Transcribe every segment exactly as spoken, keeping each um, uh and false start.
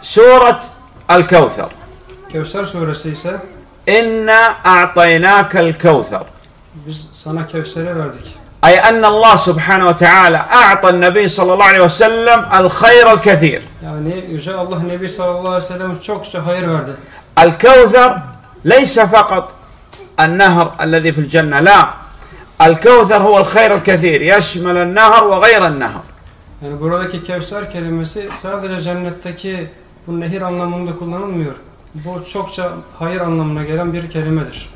سورة الكوثر. Kevser suresi ise إنا أعطيناك الكوثر. biz sana Kevser'i verdik. أي أن الله سبحانه وتعالى أعطى النبي صلى الله عليه وسلم الخير الكثير. Yani Yüce Allah Nebi sallallahu aleyhi ve sellem çokça hayır verdi. الكوثر ليس فقط النهر الذي في الجنة، لا، الكوثر هو الخير الكثير يشمل النهر وغير النهر. Yani buradaki Kevser kelimesi sadece cennetteki bu nehir anlamında kullanılmıyor. Bu çokça hayır anlamına gelen bir kelimedir.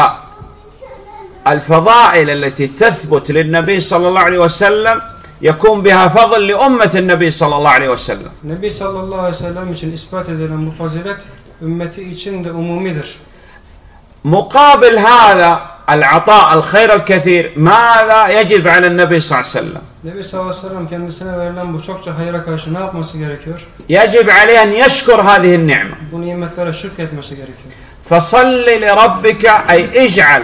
والفضائل التي تثبت للنبي صلى الله عليه وسلم يكون بها فضل لأمة النبي صلى الله عليه وسلم. Nebi sallallahu aleyhi ve sellem için ispat edilen bu fazilet ümmeti için de umumidir. مقابل هذا العطاء الخير الكثير ماذا يجب على النبي صلى الله عليه وسلم؟ Nebi sallallahu aleyhi ve sellem kendisine verilen bu çokça hayra karşı ne yapması gerekiyor? يجب عليه أن يشكر هذه النعمة. Bu nimetlere şükretmesi gerekiyor. فصل لربك أي اجعل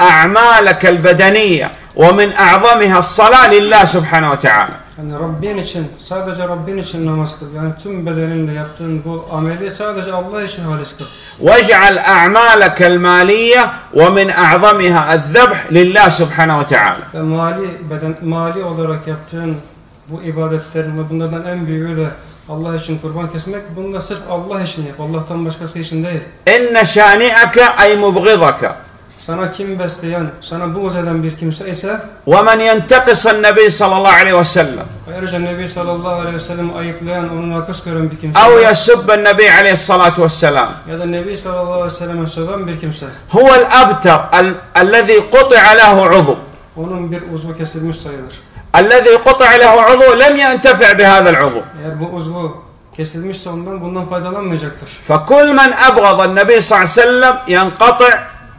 أعمالك البدنية ومن أعظمها الصلاة لله سبحانه وتعالى. Yani Rabbin için, sadece Rabbin için namaz kıl. Yani tüm bedeninle yaptığın bu ameli sadece Allah için halis kıl. واجعل أعمالك المالية ومن أعظمها الذبح لله سبحانه وتعالى. Ve mali, beden, mali olarak yaptığın bu ibadetlerin ve bunlardan en büyüğü de Allah için kurban kesmek. Bunu da sırf Allah için yap. Allah'tan başkası için değil. إن شانئك أي مبغضك. Sana kim besleyen, sana buğz eden bir kimse ise ومن ينتقص النبي صلى الله عليه وسلم ayrıca Nebi sallallahu aleyhi ve sellem ayıplayan, onun nakıs gören bir kimse أو يسب النبي عليه الصلاة والسلام ya da Nebi sallallahu aleyhi ve selleme söven bir kimse هو الأبتر ال الذي قطع له عضو onun bir uzvu kesilmiş sayılır. الذي قطع له عضو لم ينتفع بهذا العضو. Eğer bu uzvu kesilmişse ondan bundan faydalanmayacaktır. فكل من أبغض النبي صلى الله عليه وسلم ينقطع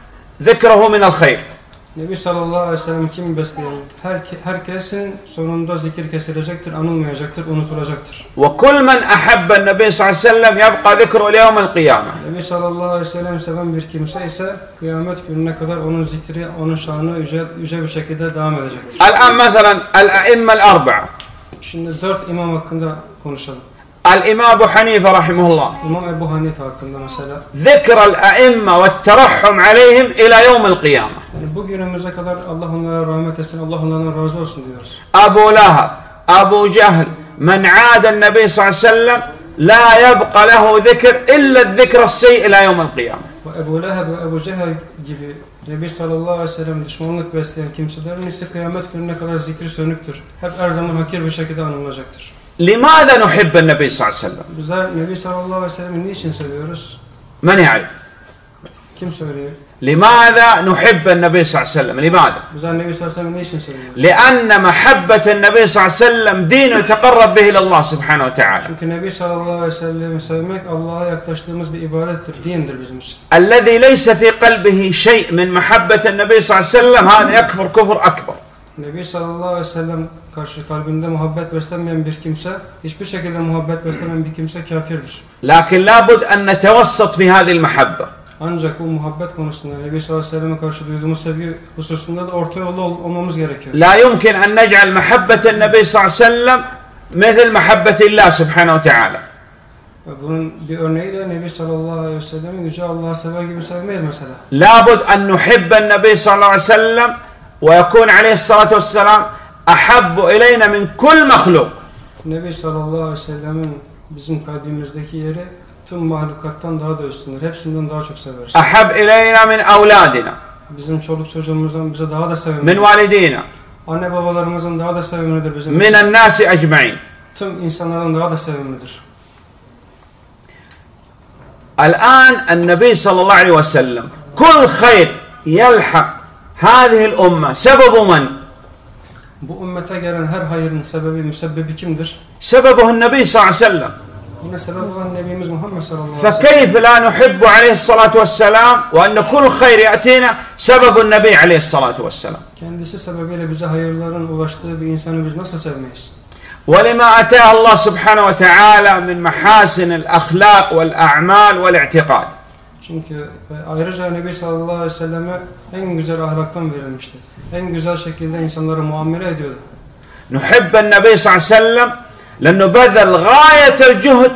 ذكره من الخير. Nebi sallallahu aleyhi ve sellem kim besleyen her, herkesin sonunda zikir kesilecektir, anılmayacaktır, unutulacaktır. وكل من أحب النبي صلى الله عليه وسلم يبقى ذكره ليوم القيامة. Nebi sallallahu aleyhi ve sellem seven bir kimse ise kıyamet gününe kadar onun zikri, onun şanı yüce, yüce bir şekilde devam edecektir. الآن مثلا الأئمة الأربعة. Şimdi dört imam hakkında konuşalım. الإمام أبو حنيفة رحمه الله İmam Ebu Hanife hakkında mesela. ذكر الأئمة والترحم عليهم إلى يوم القيامة. Yani bugünümüze kadar Allah onlara rahmet etsin, Allah onlardan razı olsun diyoruz. أبو لهب أبو جهل من عاد النبي صلى الله عليه وسلم لا يبقى له ذكر إلا الذكر السيء إلى يوم القيامة. Ve Ebu Leheb ve Ebu Cehel gibi Nebi sallallahu aleyhi ve sellem düşmanlık besleyen kimselerin ise kıyamet gününe kadar zikri sönüktür. Hep her zaman hakir bir şekilde anılacaktır. لماذا نحب النبي صلى الله عليه وسلم؟ Bizler Nebi sallallahu aleyhi ve sellem'i niçin seviyoruz? من يعرف؟ Kim söylüyor? لماذا نحب النبي صلى الله عليه وسلم؟ لماذا؟ Bizler Nebi sallallahu aleyhi ve sellem'i niçin seviyoruz? لأن محبة النبي صلى الله عليه وسلم دين يتقرب به إلى الله سبحانه وتعالى. Çünkü Nebi sallallahu aleyhi ve sellem'i sevmek Allah'a yaklaştığımız bir ibadettir, dindir bizim için. الذي ليس في قلبه شيء من محبة النبي صلى الله عليه وسلم هذا يكفر كفر أكبر. Nebi sallallahu aleyhi ve sellem karşı kalbinde muhabbet beslenmeyen bir kimse, hiçbir şekilde muhabbet beslemeyen bir kimse kafirdir. لكن لابد أن نتوسط في هذه المحبة. Ancak bu muhabbet konusunda Nebi sallallahu aleyhi ve selleme karşı duyduğumuz sevgi hususunda da orta yolda ol olmamız gerekiyor. لا يمكن أن نجعل محبة النبي صلى الله عليه وسلم مثل محبة الله سبحانه وتعالى. Bunun bir örneği de Nebi sallallahu aleyhi ve sellem'i yüce Allah'ı sever gibi sevmeyiz mesela. لابد أن نحب النبي صلى الله عليه وسلم ويكون عليه الصلاة والسلام أحب إلينا من كل مخلوق. Nebi sallallahu aleyhi ve sellem'in bizim kalbimizdeki yeri tüm mahlukattan daha da üstündür. Hepsinden daha çok severiz. أحب إلينا من أولادنا. Bizim çoluk çocuğumuzdan bize daha da من sevimlidir. والدينا. Anne babalarımızın daha da sevimlidir bizim. من الناس أجمعين. Tüm insanların daha da sevimlidir. الآن النبي صلى الله عليه وسلم كل خير يلحق هذه الأمة سبب من؟ Bu ümmete gelen her hayırın sebebi, müsebbibi kimdir? سببه النبي صلى الله عليه وسلم. Yine sebep olan Nebimiz Muhammed sallallahu aleyhi ve sellem. فكيف لا نحب عليه الصلاة والسلام وأن كل خير يأتينا سبب النبي عليه الصلاة والسلام. Kendisi sebebiyle bize hayırların ulaştığı bir insanı biz nasıl sevmeyiz? ولما أتاه الله سبحانه وتعالى من محاسن الأخلاق والأعمال والاعتقاد. Çünkü ayrıca Nebi sallallahu aleyhi ve selleme en güzel ahlaktan verilmişti. En güzel şekilde insanlara muamele ediyordu. نحب النبي صلى الله عليه وسلم لأنه بذل غاية الجهد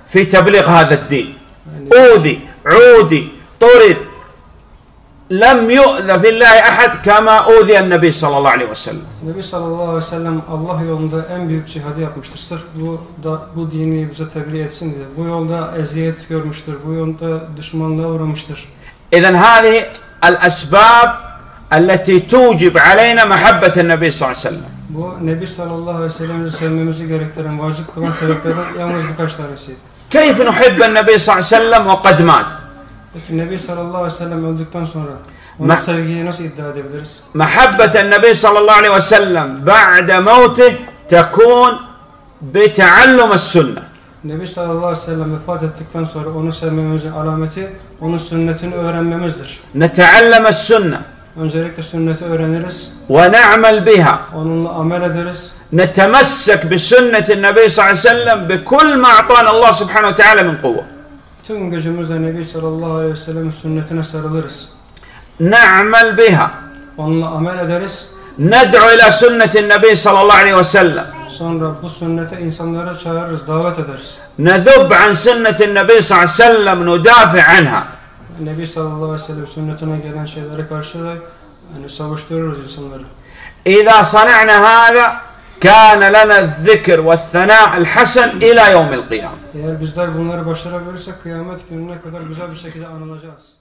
في تبليغ هذا الدين. أوذي، عودي، طرد، لم يؤذى في الله أحد كما أوذي النبي صلى الله عليه وسلم. Nebi sallallahu aleyhi ve sellem Allah yolunda en büyük cihadı yapmıştır. Sırf bu da bu dini bize tebliğ etsin diye. Bu yolda eziyet görmüştür. Bu yolda düşmanlığa uğramıştır. إذن هذه الأسباب التي توجب علينا محبة النبي صلى الله عليه وسلم. Bu Nebi sallallahu aleyhi ve sellem'i sevmemizi gerektiren, vacip kılan sebeplerden yalnız birkaç tanesiydi. كيف نحب النبي صلى الله عليه وسلم وقد مات؟ Peki Nebi sallallahu aleyhi ve sellem öldükten sonra onun Ma- sevgiyi nasıl iddia edebiliriz? محبة النبي صلى الله عليه وسلم بعد موته تكون بتعلم السنة. Nebi sallallahu aleyhi ve sellem vefat ettikten sonra onu sevmemizin alameti onun sünnetini öğrenmemizdir. نتعلم السنة Öncelikle sünneti öğreniriz, ونعمل بها، onunla amel ederiz, نتمسك بسنة النبي صلى الله عليه وسلم بكل ما أعطانا الله سبحانه وتعالى من قوة. tüm gücümüzle Nebi sallallahu aleyhi ve sellem'in sünnetine sarılırız. نعمل بها، Onunla amel ederiz, ندعو إلى سنة النبي صلى الله عليه وسلم، sonra bu sünnete insanlara çağırırız, davet ederiz. نذب عن سنة النبي صلى الله عليه وسلم، ندافع عنها. Nebi sallallahu aleyhi ve sellem sünnetine gelen şeylere karşı da yani savuştururuz insanları. إذا صنعنا هذا كان لنا الذكر والثناء الحسن إلى يوم القيامة. Eğer bizler bunları başarabilirsek kıyamet gününe kadar güzel bir şekilde anılacağız.